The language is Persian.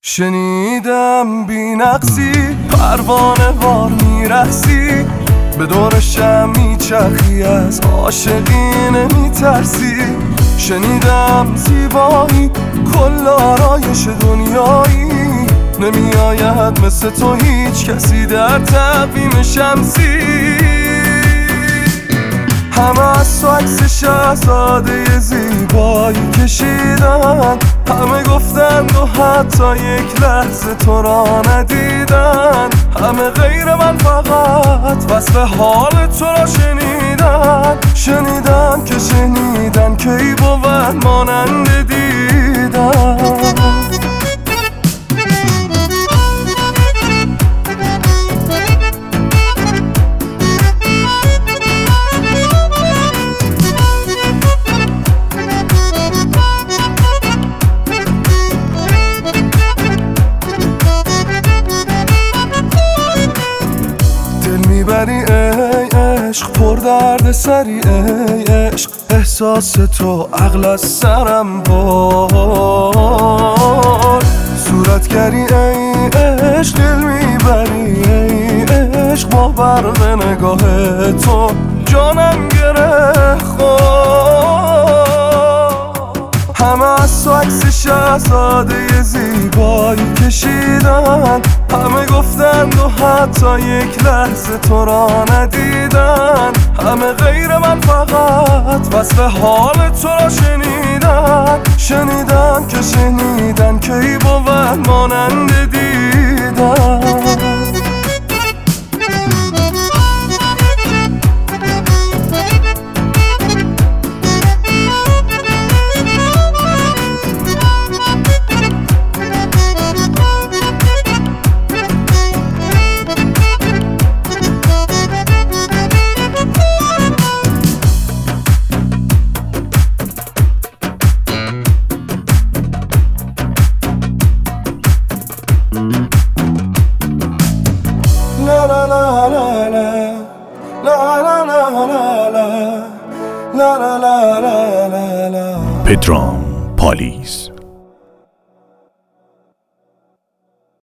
شنیدم بی نقصی پروانه وار میرسی، به دور شم میچرخی از عاشقی نمیترسی. شنیدم زیبایی کل آرایش دنیایی، نمیآید مثل تو هیچ کسی در تقویم شمسی. همه از تو عکس شهزاده زیبایی کشیدن، همه گفتند و حتی یک لحظه تو را ندیدن. همه غیر من فقط وصف حال تو را شنیدن. شنیدن که شنیدن که ای بود مانند دیدن. میبری ای عشق پر درد سری ای عشق، احساس تو عقل از سرم بار. صورتگری ای عشق دل میبری ای عشق، با برق نگاه تو جانم گره خورد. همه از تو عکس شهزاده زیبایی کشیدن، همه گفتند و حتی یک لحظه تو را ندیدن. همه غیر من فقط وصف حال تو را شنیدن. شنیدن که شنیدن که ای بود مانند دیدن. La la la la la la la la la la la la la la. پدرام پالیز